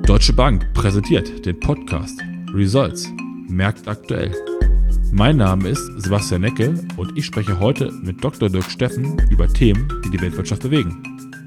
Deutsche Bank präsentiert den Podcast Results Märkte aktuell. Mein Name ist Sebastian Necke und ich spreche heute mit Dr. Dirk Steffen über Themen, die die Weltwirtschaft bewegen.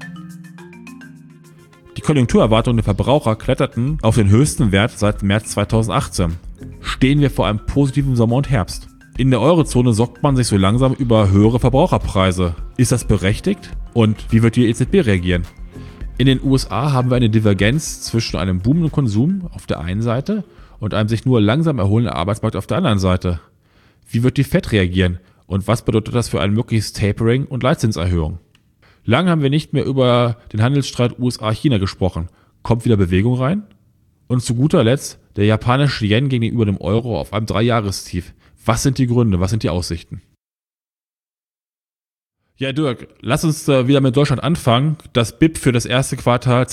Die Konjunkturerwartungen der Verbraucher kletterten auf den höchsten Wert seit März 2018. Stehen wir vor einem positiven Sommer und Herbst? In der Eurozone sorgt man sich so langsam über höhere Verbraucherpreise. Ist das berechtigt? Und wie wird die EZB reagieren? In den USA haben wir eine Divergenz zwischen einem boomenden Konsum auf der einen Seite und einem sich nur langsam erholenden Arbeitsmarkt auf der anderen Seite. Wie wird die Fed reagieren? Und was bedeutet das für ein mögliches Tapering und Leitzinserhöhung? Lange haben wir nicht mehr über den Handelsstreit USA-China gesprochen. Kommt wieder Bewegung rein? Und zu guter Letzt der japanische Yen gegenüber dem Euro auf einem 3-Jahrestief. Was sind die Gründe? Was sind die Aussichten? Ja, Dirk, lass uns wieder mit Deutschland anfangen. Das BIP für das erste Quartal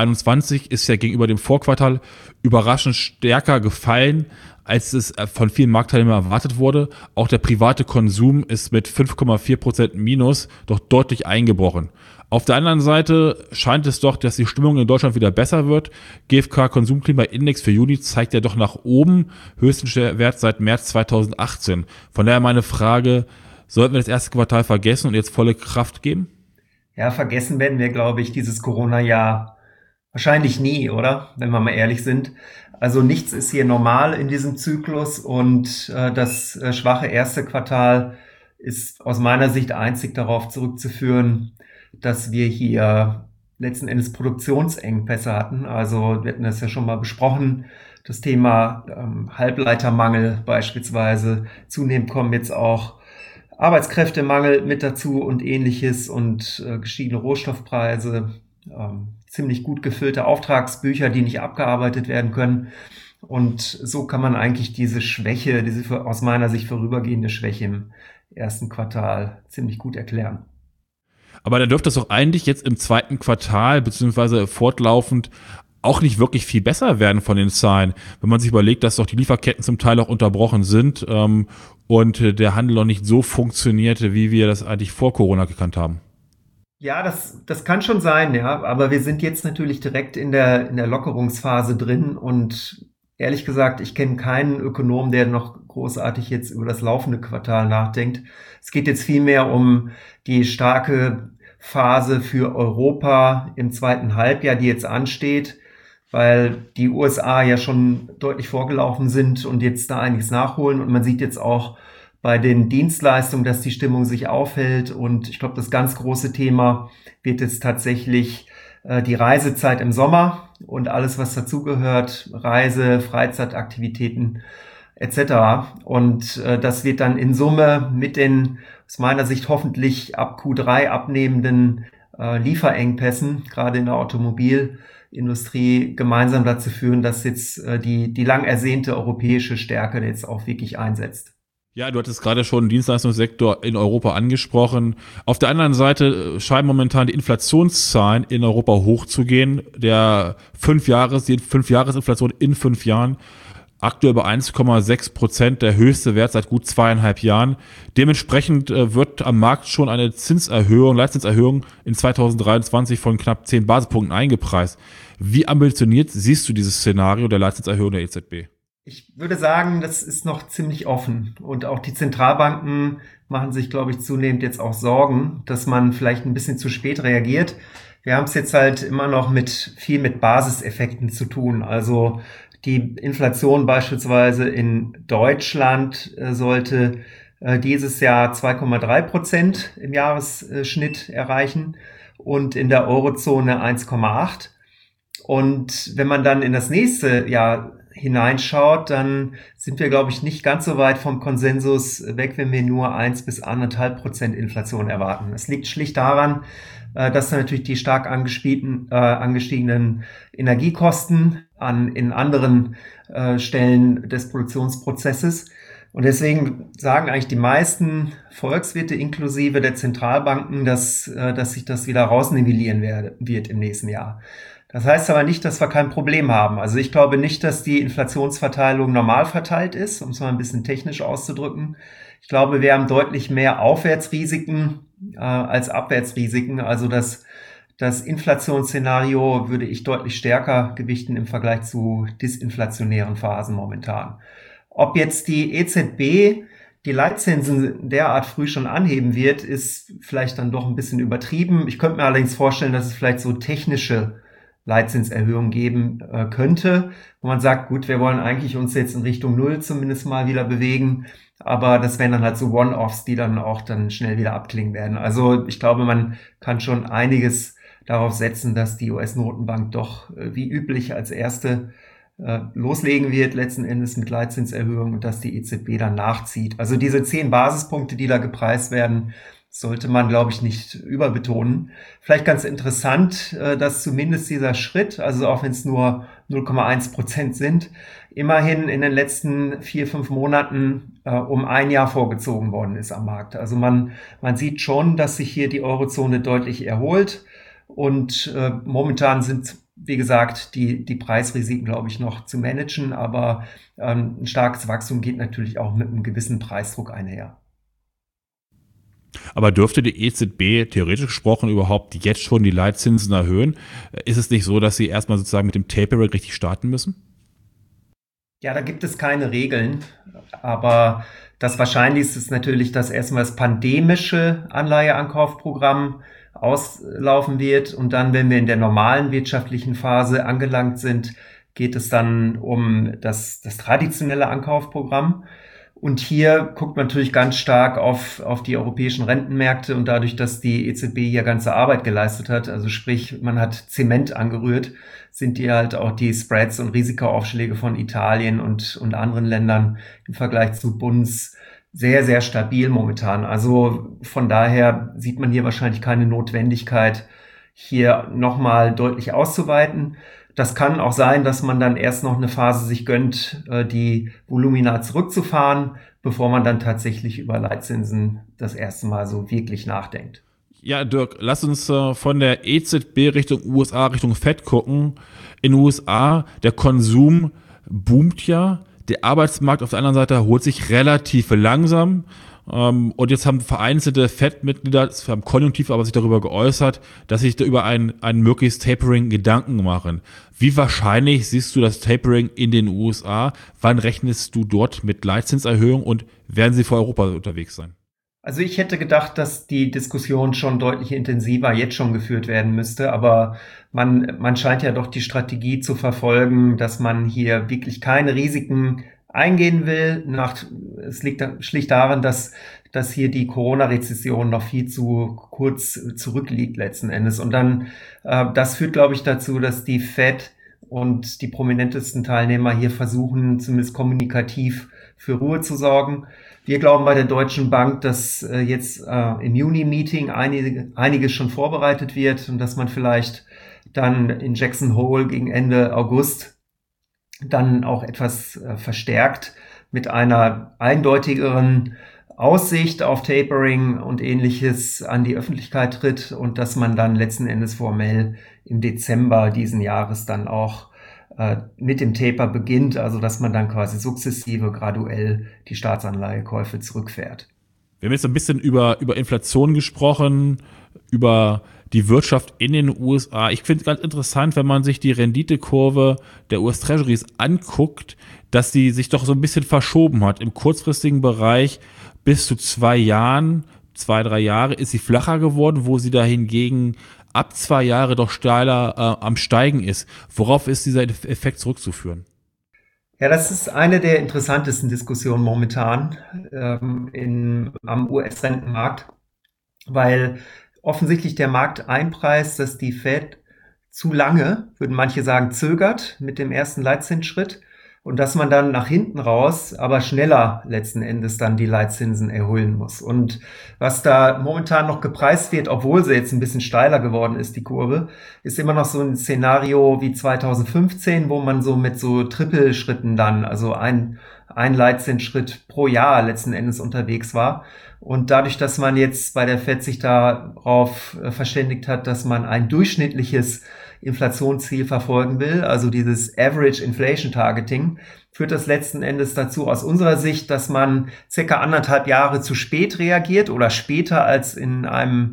2021 ist ja gegenüber dem Vorquartal überraschend stärker gefallen, als es von vielen Marktteilnehmern erwartet wurde. Auch der private Konsum ist mit 5,4% Minus doch deutlich eingebrochen. Auf der anderen Seite scheint es doch, dass die Stimmung in Deutschland wieder besser wird. GfK Konsumklimaindex für Juni zeigt ja doch nach oben, höchsten Wert seit März 2018. Von daher meine Frage: Sollten wir das erste Quartal vergessen und jetzt volle Kraft geben? Ja, vergessen werden wir, glaube ich, dieses Corona-Jahr wahrscheinlich nie, oder? Wenn wir mal ehrlich sind. Also nichts ist hier normal in diesem Zyklus und das schwache erste Quartal ist aus meiner Sicht einzig darauf zurückzuführen, dass wir hier letzten Endes Produktionsengpässe hatten. Also wir hatten das ja schon mal besprochen, das Thema Halbleitermangel beispielsweise. Zunehmend kommen jetzt auch Arbeitskräftemangel mit dazu und ähnliches und gestiegene Rohstoffpreise, ziemlich gut gefüllte Auftragsbücher, die nicht abgearbeitet werden können. Und so kann man eigentlich diese Schwäche, diese aus meiner Sicht vorübergehende Schwäche im ersten Quartal ziemlich gut erklären. Aber da dürfte es doch eigentlich jetzt im zweiten Quartal beziehungsweise fortlaufend auch nicht wirklich viel besser werden von den Zahlen, wenn man sich überlegt, dass doch die Lieferketten zum Teil auch unterbrochen sind und der Handel noch nicht so funktionierte, wie wir das eigentlich vor Corona gekannt haben. Ja, das kann schon sein, ja, aber wir sind jetzt natürlich direkt in der Lockerungsphase drin und ehrlich gesagt, ich kenne keinen Ökonom, der noch großartig jetzt über das laufende Quartal nachdenkt. Es geht jetzt vielmehr um die starke Phase für Europa im zweiten Halbjahr, die jetzt ansteht, weil die USA ja schon deutlich vorgelaufen sind und jetzt da einiges nachholen. Und man sieht jetzt auch bei den Dienstleistungen, dass die Stimmung sich aufhält. Und ich glaube, das ganz große Thema wird jetzt tatsächlich die Reisezeit im Sommer und alles, was dazugehört, Reise, Freizeitaktivitäten etc. Und das wird dann in Summe mit den aus meiner Sicht hoffentlich ab Q3 abnehmenden Lieferengpässen, gerade in der Automobilindustrie, gemeinsam dazu führen, dass jetzt die lang ersehnte europäische Stärke jetzt auch wirklich einsetzt. Ja, du hattest gerade schon den Dienstleistungssektor in Europa angesprochen. Auf der anderen Seite scheinen momentan die Inflationszahlen in Europa hochzugehen. Die 5-Jahres-Inflation in 5 Jahren aktuell bei 1,6%, der höchste Wert seit gut 2,5 Jahren. Dementsprechend wird am Markt schon eine Leitzinserhöhung in 2023 von knapp 10 Basispunkten eingepreist. Wie ambitioniert siehst du dieses Szenario der Leitzinserhöhung der EZB? Ich würde sagen, das ist noch ziemlich offen. Und auch die Zentralbanken machen sich, glaube ich, zunehmend jetzt auch Sorgen, dass man vielleicht ein bisschen zu spät reagiert. Wir haben es jetzt halt immer noch viel mit Basiseffekten zu tun. Also die Inflation beispielsweise in Deutschland sollte dieses Jahr 2,3% im Jahresschnitt erreichen und in der Eurozone 1,8%. Und wenn man dann in das nächste Jahr hineinschaut, dann sind wir, glaube ich, nicht ganz so weit vom Konsensus weg, wenn wir nur 1 bis 1,5% Inflation erwarten. Es liegt schlicht daran, dass dann natürlich die stark angestiegenen Energiekosten in anderen Stellen des Produktionsprozesses. Und deswegen sagen eigentlich die meisten Volkswirte inklusive der Zentralbanken, dass sich das wieder rausnivellieren wird im nächsten Jahr. Das heißt aber nicht, dass wir kein Problem haben. Also ich glaube nicht, dass die Inflationsverteilung normal verteilt ist, um es mal ein bisschen technisch auszudrücken. Ich glaube, wir haben deutlich mehr Aufwärtsrisiken als Abwärtsrisiken. Also dass Das Inflationsszenario würde ich deutlich stärker gewichten im Vergleich zu disinflationären Phasen momentan. Ob jetzt die EZB die Leitzinsen derart früh schon anheben wird, ist vielleicht dann doch ein bisschen übertrieben. Ich könnte mir allerdings vorstellen, dass es vielleicht so technische Leitzinserhöhungen geben könnte, wo man sagt, gut, wir wollen eigentlich uns jetzt in Richtung Null zumindest mal wieder bewegen, aber das wären dann halt so One-Offs, die dann auch dann schnell wieder abklingen werden. Also ich glaube, man kann schon einiges darauf setzen, dass die US-Notenbank doch wie üblich als erste loslegen wird, letzten Endes mit Leitzinserhöhungen, und dass die EZB dann nachzieht. Also diese 10 Basispunkte, die da gepreist werden, sollte man, glaube ich, nicht überbetonen. Vielleicht ganz interessant, dass zumindest dieser Schritt, also auch wenn es nur 0,1% sind, immerhin in den letzten 4-5 Monaten um ein Jahr vorgezogen worden ist am Markt. Also man sieht schon, dass sich hier die Eurozone deutlich erholt, und momentan sind, wie gesagt, die Preisrisiken, glaube ich, noch zu managen, aber ein starkes Wachstum geht natürlich auch mit einem gewissen Preisdruck einher. Aber dürfte die EZB theoretisch gesprochen überhaupt jetzt schon die Leitzinsen erhöhen? Ist es nicht so, dass sie erstmal sozusagen mit dem Tapering richtig starten müssen? Ja, da gibt es keine Regeln, aber das Wahrscheinlichste ist natürlich, dass erstmal das pandemische Anleiheankaufprogramm auslaufen wird, und dann, wenn wir in der normalen wirtschaftlichen Phase angelangt sind, geht es dann um das traditionelle Ankaufprogramm. Und hier guckt man natürlich ganz stark auf die europäischen Rentenmärkte, und dadurch, dass die EZB hier ganze Arbeit geleistet hat, also sprich, man hat Zement angerührt, sind die halt auch die Spreads und Risikoaufschläge von Italien und anderen Ländern im Vergleich zu Bunds sehr, sehr stabil momentan. Also von daher sieht man hier wahrscheinlich keine Notwendigkeit, hier nochmal deutlich auszuweiten. Das kann auch sein, dass man dann erst noch eine Phase sich gönnt, die Volumina zurückzufahren, bevor man dann tatsächlich über Leitzinsen das erste Mal so wirklich nachdenkt. Ja, Dirk, lass uns von der EZB Richtung USA, Richtung Fed gucken. In den USA, der Konsum boomt ja, der Arbeitsmarkt auf der anderen Seite erholt sich relativ langsam. Und jetzt haben vereinzelte Fed-Mitglieder, das haben konjunktiv aber sich darüber geäußert, dass sich da über ein mögliches Tapering Gedanken machen. Wie wahrscheinlich siehst du das Tapering in den USA? Wann rechnest du dort mit Leitzinserhöhung, und werden sie vor Europa unterwegs sein? Also ich hätte gedacht, dass die Diskussion schon deutlich intensiver jetzt schon geführt werden müsste, aber man scheint ja doch die Strategie zu verfolgen, dass man hier wirklich keine Risiken eingehen will. Es liegt schlicht daran, dass hier die Corona-Rezession noch viel zu kurz zurückliegt letzten Endes. Und dann, das führt, glaube ich, dazu, dass die Fed und die prominentesten Teilnehmer hier versuchen, zumindest kommunikativ für Ruhe zu sorgen. Wir glauben bei der Deutschen Bank, dass jetzt im Juni-Meeting einiges schon vorbereitet wird, und dass man vielleicht dann in Jackson Hole gegen Ende August dann auch etwas verstärkt mit einer eindeutigeren Aussicht auf Tapering und Ähnliches an die Öffentlichkeit tritt, und dass man dann letzten Endes formell im Dezember diesen Jahres dann auch mit dem Taper beginnt, also dass man dann quasi sukzessive, graduell die Staatsanleihekäufe zurückfährt. Wir haben jetzt ein bisschen über Inflation gesprochen, über die Wirtschaft in den USA. Ich finde es ganz interessant, wenn man sich die Renditekurve der US-Treasuries anguckt, dass die sich doch so ein bisschen verschoben hat. Im kurzfristigen Bereich bis zu 2 Jahren, 2-3 Jahre, ist sie flacher geworden, wo sie da hingegen ab 2 Jahre doch steiler am Steigen ist. Worauf ist dieser Effekt zurückzuführen? Ja, das ist eine der interessantesten Diskussionen momentan am US-Rentenmarkt, weil offensichtlich der Markt einpreist, dass die Fed zu lange, würden manche sagen, zögert mit dem ersten Leitzinsschritt, und dass man dann nach hinten raus aber schneller letzten Endes dann die Leitzinsen erhöhen muss. Und was da momentan noch gepreist wird, obwohl sie jetzt ein bisschen steiler geworden ist, die Kurve, ist immer noch so ein Szenario wie 2015, wo man so mit so Trippelschritten dann, also ein Leitzinsschritt pro Jahr letzten Endes unterwegs war. Und dadurch, dass man jetzt bei der Fed sich darauf verständigt hat, dass man ein durchschnittliches Inflationsziel verfolgen will, also dieses Average Inflation Targeting, führt das letzten Endes dazu aus unserer Sicht, dass man circa 1,5 Jahre zu spät reagiert oder später als in einem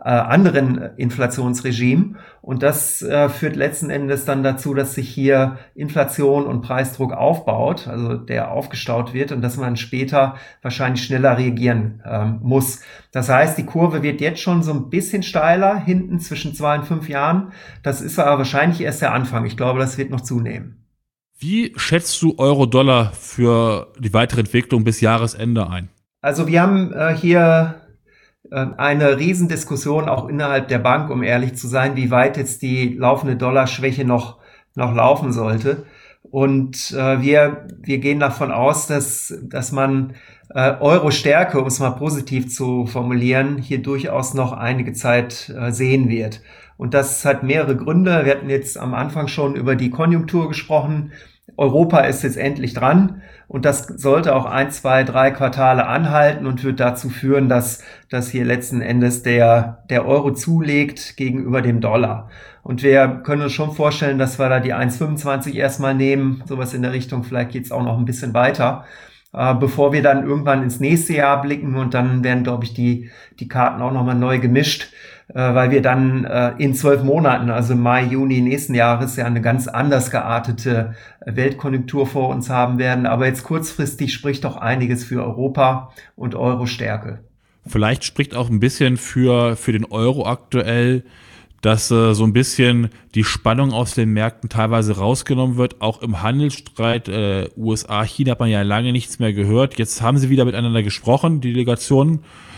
anderen Inflationsregime. Und das führt letzten Endes dann dazu, dass sich hier Inflation und Preisdruck aufbaut, also der aufgestaut wird und dass man später wahrscheinlich schneller reagieren muss. Das heißt, die Kurve wird jetzt schon so ein bisschen steiler, hinten zwischen 2 und 5 Jahren. Das ist aber wahrscheinlich erst der Anfang. Ich glaube, das wird noch zunehmen. Wie schätzt du Euro-Dollar für die weitere Entwicklung bis Jahresende ein? Also wir haben hier eine Riesendiskussion auch innerhalb der Bank, um ehrlich zu sein, wie weit jetzt die laufende Dollarschwäche noch laufen sollte. Und wir gehen davon aus, dass man Euro-Stärke, um es mal positiv zu formulieren, hier durchaus noch einige Zeit sehen wird. Und das hat mehrere Gründe. Wir hatten jetzt am Anfang schon über die Konjunktur gesprochen. Europa ist jetzt endlich dran und das sollte auch 1, 2, 3 Quartale anhalten und wird dazu führen, dass hier letzten Endes der Euro zulegt gegenüber dem Dollar. Und wir können uns schon vorstellen, dass wir da die 1,25 erstmal nehmen, sowas in der Richtung, vielleicht geht's auch noch ein bisschen weiter, bevor wir dann irgendwann ins nächste Jahr blicken und dann werden, glaube ich, die Karten auch nochmal neu gemischt, weil wir dann in 12 Monaten, also Mai, Juni nächsten Jahres, ja eine ganz anders geartete Weltkonjunktur vor uns haben werden. Aber jetzt kurzfristig spricht doch einiges für Europa und Euro-Stärke. Vielleicht spricht auch ein bisschen für den Euro aktuell, dass so ein bisschen die Spannung aus den Märkten teilweise rausgenommen wird. Auch im Handelsstreit USA, China hat man ja lange nichts mehr gehört. Jetzt haben sie wieder miteinander gesprochen, die Delegationen.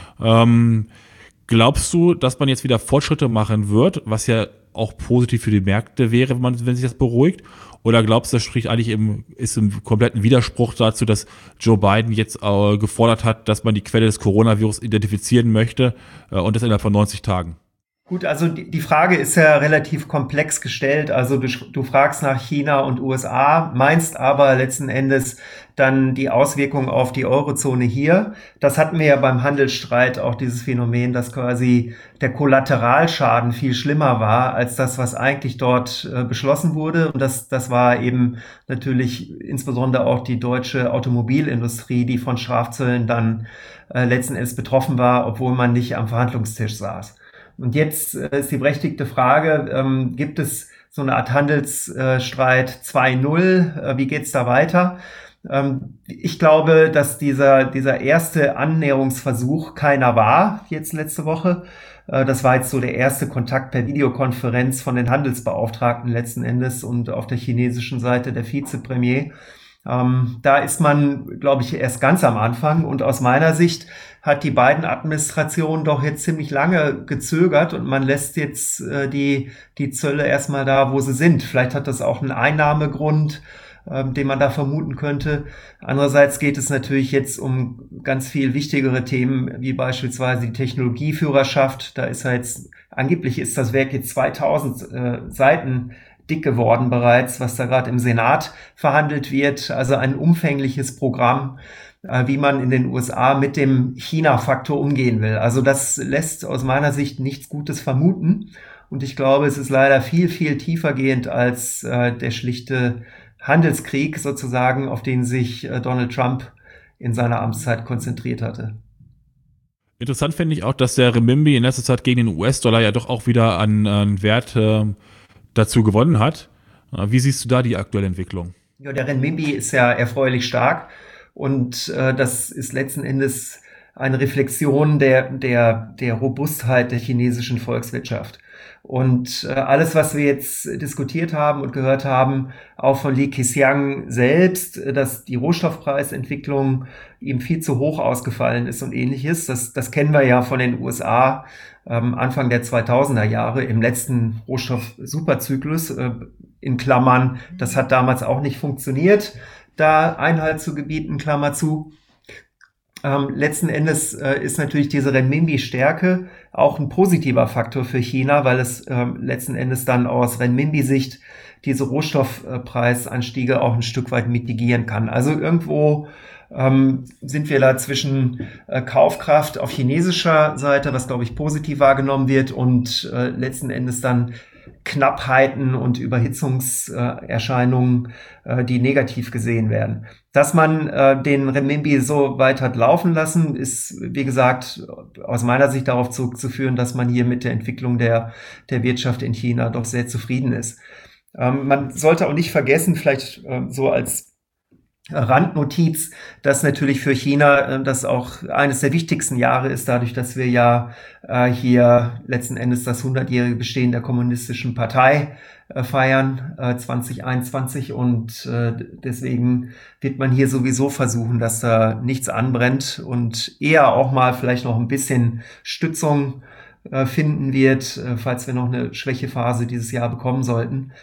Glaubst du, dass man jetzt wieder Fortschritte machen wird, was ja auch positiv für die Märkte wäre, wenn sich das beruhigt? Oder glaubst du, das spricht eigentlich ist im kompletten Widerspruch dazu, dass Joe Biden jetzt gefordert hat, dass man die Quelle des Coronavirus identifizieren möchte und das innerhalb von 90 Tagen? Gut, also die Frage ist ja relativ komplex gestellt. Also du fragst nach China und USA, meinst aber letzten Endes dann die Auswirkungen auf die Eurozone hier. Das hatten wir ja beim Handelsstreit auch, dieses Phänomen, dass quasi der Kollateralschaden viel schlimmer war als das, was eigentlich dort beschlossen wurde. Und das war eben natürlich insbesondere auch die deutsche Automobilindustrie, die von Strafzöllen dann letzten Endes betroffen war, obwohl man nicht am Verhandlungstisch saß. Und jetzt ist die berechtigte Frage, gibt es so eine Art Handelsstreit 2.0? Wie geht's da weiter? Ich glaube, dass dieser erste Annäherungsversuch keiner war, jetzt letzte Woche. Das war jetzt so der erste Kontakt per Videokonferenz von den Handelsbeauftragten letzten Endes und auf der chinesischen Seite der Vizepremier. Da ist man, glaube ich, erst ganz am Anfang und aus meiner Sicht hat die Biden-Administration doch jetzt ziemlich lange gezögert und man lässt jetzt die Zölle erstmal da, wo sie sind. Vielleicht hat das auch einen Einnahmegrund, den man da vermuten könnte. Andererseits geht es natürlich jetzt um ganz viel wichtigere Themen, wie beispielsweise die Technologieführerschaft. Da ist angeblich ist das Werk jetzt 2000 Seiten dick geworden bereits, was da gerade im Senat verhandelt wird. Also ein umfängliches Programm, wie man in den USA mit dem China-Faktor umgehen will. Also das lässt aus meiner Sicht nichts Gutes vermuten. Und ich glaube, es ist leider viel, viel tiefergehend als der schlichte Handelskrieg sozusagen, auf den sich Donald Trump in seiner Amtszeit konzentriert hatte. Interessant finde ich auch, dass der Renminbi in letzter Zeit gegen den US-Dollar ja doch auch wieder an Wert dazu gewonnen hat. Wie siehst du da die aktuelle Entwicklung? Ja, der Renminbi ist ja erfreulich stark und das ist letzten Endes eine Reflexion der Robustheit der chinesischen Volkswirtschaft. Und alles, was wir jetzt diskutiert haben und gehört haben, auch von Li Keqiang selbst, dass die Rohstoffpreisentwicklung ihm viel zu hoch ausgefallen ist und ähnliches, das kennen wir ja von den USA Anfang der 2000er Jahre im letzten Rohstoff-Superzyklus, in Klammern, das hat damals auch nicht funktioniert, da Einhalt zu gebieten, Klammer zu. Letzten Endes ist natürlich diese Renminbi-Stärke auch ein positiver Faktor für China, weil es letzten Endes dann aus Renminbi-Sicht diese Rohstoffpreisanstiege auch ein Stück weit mitigieren kann. Also irgendwo sind wir da zwischen Kaufkraft auf chinesischer Seite, was glaube ich positiv wahrgenommen wird, und letzten Endes dann Knappheiten und Überhitzungserscheinungen, die negativ gesehen werden. Dass man den Renminbi so weit hat laufen lassen, ist, wie gesagt, aus meiner Sicht darauf zurückzuführen, dass man hier mit der Entwicklung der Wirtschaft in China doch sehr zufrieden ist. Man sollte auch nicht vergessen, vielleicht so als Randnotiz, dass natürlich für China das auch eines der wichtigsten Jahre ist, dadurch, dass wir ja hier letzten Endes das 100-jährige Bestehen der Kommunistischen Partei feiern, 2021, und deswegen wird man hier sowieso versuchen, dass da nichts anbrennt und eher auch mal vielleicht noch ein bisschen Stützung finden wird, falls wir noch eine Schwächephase dieses Jahr bekommen sollten.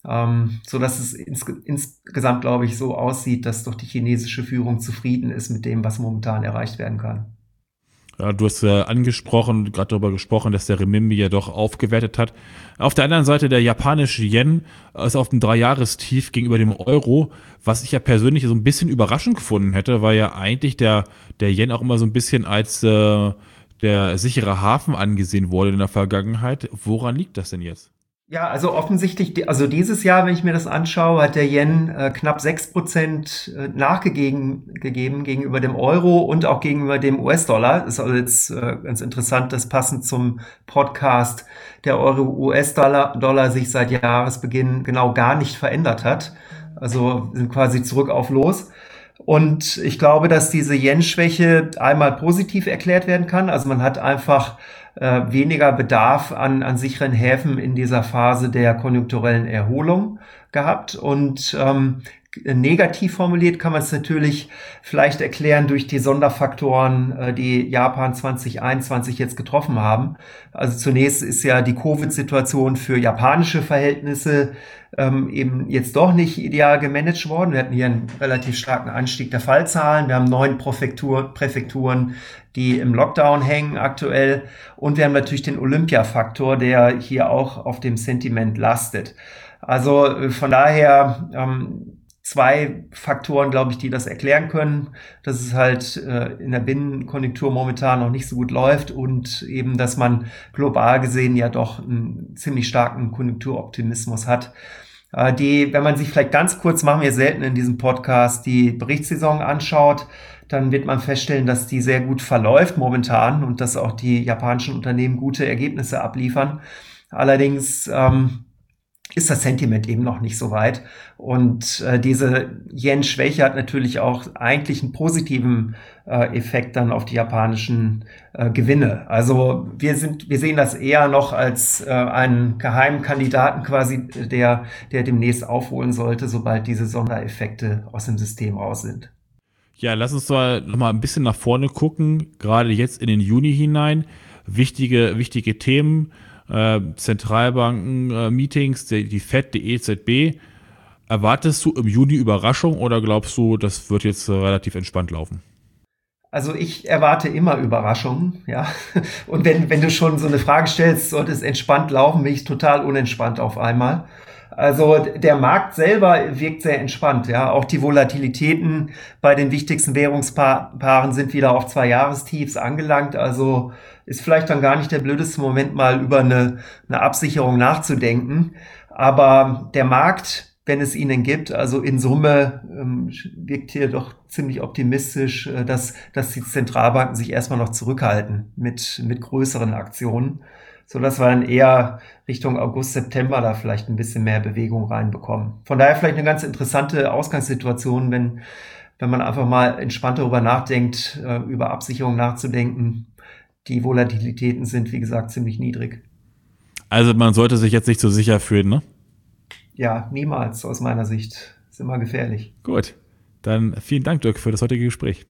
So dass es insgesamt, glaube ich, so aussieht, dass doch die chinesische Führung zufrieden ist mit dem, was momentan erreicht werden kann. Ja, du hast gerade darüber gesprochen, dass der Renminbi ja doch aufgewertet hat. Auf der anderen Seite, der japanische Yen ist auf dem 3-Jahrestief gegenüber dem Euro, was ich ja persönlich so ein bisschen überraschend gefunden hätte, weil ja eigentlich der Yen auch immer so ein bisschen als der sichere Hafen angesehen wurde in der Vergangenheit. Woran liegt das denn jetzt? Ja, also offensichtlich, also dieses Jahr, wenn ich mir das anschaue, hat der Yen knapp 6% nachgegeben gegenüber dem Euro und auch gegenüber dem US-Dollar. Ist also jetzt ganz interessant, dass passend zum Podcast der Euro-US-Dollar sich seit Jahresbeginn genau gar nicht verändert hat. Also sind quasi zurück auf Los. Und ich glaube, dass diese Yen-Schwäche einmal positiv erklärt werden kann. Also man hat einfach weniger Bedarf an sicheren Häfen in dieser Phase der konjunkturellen Erholung gehabt. Und negativ formuliert kann man es natürlich vielleicht erklären durch die Sonderfaktoren, die Japan 2021 jetzt getroffen haben. Also zunächst ist ja die Covid-Situation für japanische Verhältnisse eben jetzt doch nicht ideal gemanagt worden. Wir hatten hier einen relativ starken Anstieg der Fallzahlen. Wir haben 9 Präfekturen, die im Lockdown hängen aktuell. Und wir haben natürlich den Olympia-Faktor, der hier auch auf dem Sentiment lastet. Also von daher 2 Faktoren, glaube ich, die das erklären können, dass es halt in der Binnenkonjunktur momentan noch nicht so gut läuft und eben, dass man global gesehen ja doch einen ziemlich starken Konjunkturoptimismus hat. Wenn man sich vielleicht ganz kurz, machen wir selten in diesem Podcast, die Berichtssaison anschaut, dann wird man feststellen, dass die sehr gut verläuft momentan und dass auch die japanischen Unternehmen gute Ergebnisse abliefern. Allerdings ist das Sentiment eben noch nicht so weit. Und diese Yen-Schwäche hat natürlich auch eigentlich einen positiven Effekt dann auf die japanischen Gewinne. Also wir sehen das eher noch als einen geheimen Kandidaten quasi, der demnächst aufholen sollte, sobald diese Sondereffekte aus dem System raus sind. Ja, lass uns noch mal ein bisschen nach vorne gucken, gerade jetzt in den Juni hinein. Wichtige Themen. Zentralbanken-Meetings, die FED, die EZB. Erwartest du im Juni Überraschung oder glaubst du, das wird jetzt relativ entspannt laufen? Also ich erwarte immer Überraschungen, ja. Und wenn du schon so eine Frage stellst, sollte es entspannt laufen, bin ich total unentspannt auf einmal. Also der Markt selber wirkt sehr entspannt, ja. Auch die Volatilitäten bei den wichtigsten Währungspaaren sind wieder auf 2 Jahrestiefs angelangt. Also ist vielleicht dann gar nicht der blödeste Moment, mal über eine Absicherung nachzudenken. Aber der Markt, wenn es ihn denn gibt, also in Summe wirkt hier doch ziemlich optimistisch, dass die Zentralbanken sich erstmal noch zurückhalten mit größeren Aktionen, so dass wir dann eher Richtung August, September da vielleicht ein bisschen mehr Bewegung reinbekommen. Von daher vielleicht eine ganz interessante Ausgangssituation, wenn man einfach mal entspannt darüber nachdenkt, über Absicherung nachzudenken. Die Volatilitäten sind, wie gesagt, ziemlich niedrig. Also man sollte sich jetzt nicht so sicher fühlen, ne? Ja, niemals aus meiner Sicht. Ist immer gefährlich. Gut, dann vielen Dank, Dirk, für das heutige Gespräch.